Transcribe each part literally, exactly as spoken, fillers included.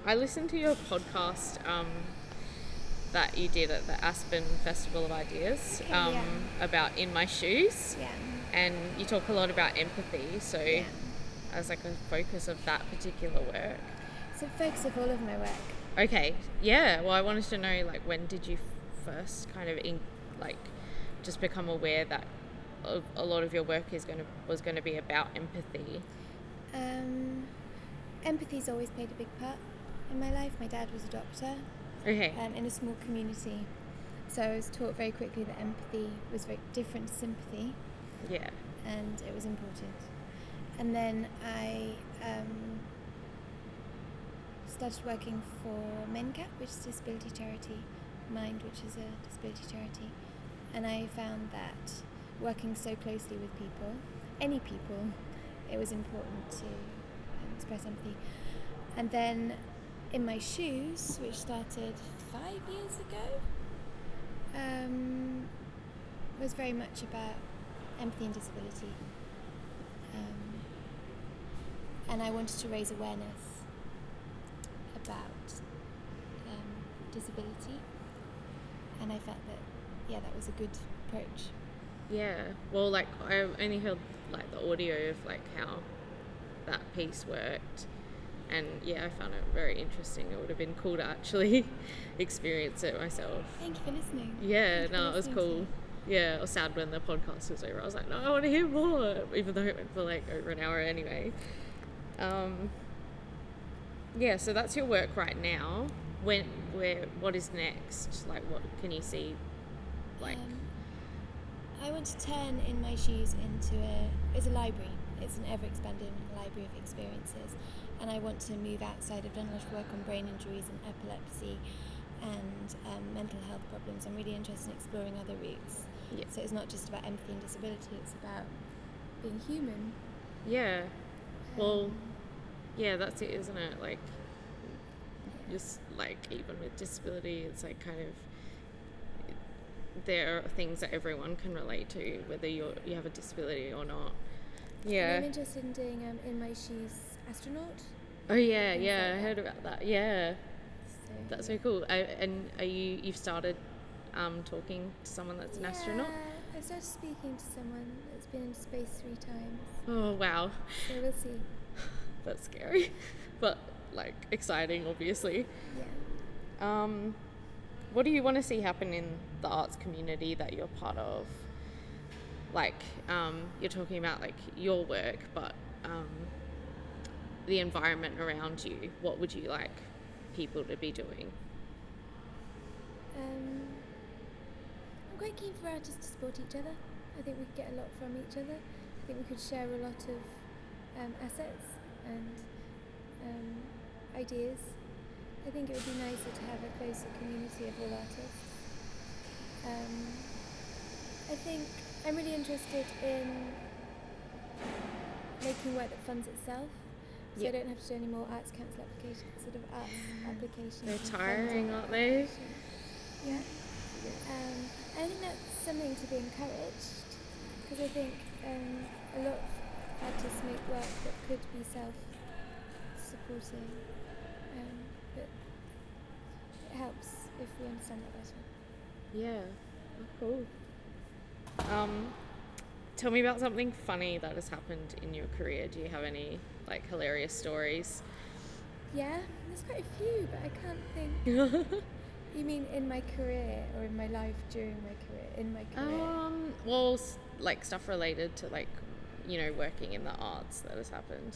I listened to your podcast um, that you did at the Aspen Festival of Ideas Okay, um, yeah. about In My Shoes. Yeah. And you talk a lot about empathy, so Yeah. as like a focus of that particular work. So focus of all of my work. Okay, yeah. Well, I wanted to know, like, when did you first kind of in, like just become aware that a, a lot of your work is going to was going to be about empathy? Um, empathy's always played a big part in my life. My dad was a doctor Okay. um, in a small community, so I was taught very quickly that empathy was very different to sympathy, Yeah. and it was important. And then I um, started working for MenCap, which is a disability charity, Mind, which is a disability charity, and I found that working so closely with people, any people, it was important to um, express empathy. And then In My Shoes, which started five years ago, um, was very much about empathy and disability. Um, and I wanted to raise awareness about um, disability, and I felt that, yeah, that was a good approach. Yeah. Well, like I only heard like the audio of like how that piece worked, and yeah, I found it very interesting. It would have been cool to actually experience it myself. Thank you for listening. Yeah, Thank you no, for it was listening to cool. me. Yeah, I was sad when the podcast was over. I was like, no, I want to hear more, even though it went for like over an hour anyway. Um, yeah, so that's your work right now. When, where, what is next? Like, what can you see? Like, Um, I want to turn In My Shoes into a it's a library. It's an ever-expanding library of experiences, and I want to move outside. I've done a lot of work on brain injuries and epilepsy and um, mental health problems. I'm really interested in exploring other routes. Yeah. So it's not just about empathy and disability, it's about being human. yeah, well, yeah, that's it, isn't it? Like, just like even with disability, it's like kind of there are things that everyone can relate to, whether you you have a disability or not. And Yeah. I'm interested in doing um, In My Shoes astronaut. Oh yeah, things yeah. like I heard that. about that. Yeah, So, that's yeah. so cool. I, and are you you've started um, talking to someone that's an astronaut? Yeah, I started speaking to someone that's been into space three times. Oh wow, So we'll see. that's scary, but like exciting, obviously. Yeah. Um, what do you want to see happen in the arts community that you're part of? Like, um, you're talking about like your work, but um, the environment around you. What would you like people to be doing? Um, I'm quite keen for artists to support each other. I think we could get a lot from each other. I think we could share a lot of um, assets and um, ideas. I think it would be nicer to have a closer community of all artists. Um, I think I'm really interested in making work that funds itself. So Yeah. I don't have to do any more arts council applications, sort of arts applications. They're and tiring, funding aren't they? applications. Yeah. Um, I think that's something to be encouraged, because I think um, a lot of artists make work that could be self-supporting, um, but it helps if we understand that better. Yeah. Oh, cool. Um, tell me about something funny that has happened in your career. Do you have any like hilarious stories? Yeah, there's quite a few, but I can't think. You mean in my career or in my life during my career? In my career. Um, well, s- like stuff related to like, you know, working in the arts that has happened.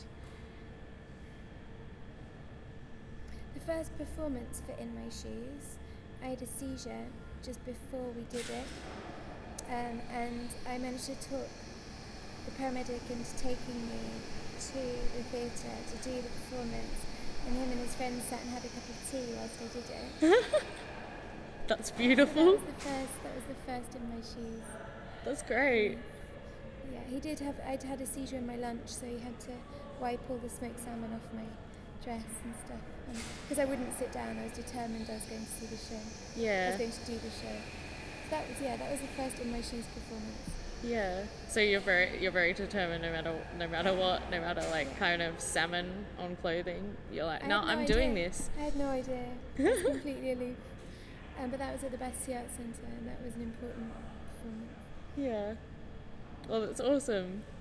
The first performance for In My Shoes, I had a seizure just before we did it, um, and I managed to talk the paramedic into taking me to the theatre to do the performance, and him and his friends sat and had a cup of tea whilst I did it. That's That beautiful. was the first. That was the first In My Shoes. That's great. Yeah, he did have. I'd had a seizure in my lunch, so he had to wipe all the smoked salmon off my dress and stuff. Because I wouldn't sit down, I was determined I was going to see the show. I Yeah. was going to do the show. So that was yeah, that was the first In My Shoes performance. Yeah. So you're very you're very determined no matter no matter what, no matter like kind of salmon on clothing. You're like, I no, had no I'm idea. doing this. I had no idea. I was completely aloof. Um, but that was at the Battersea Arts Centre, and that was an important performance. Yeah. Well, that's awesome.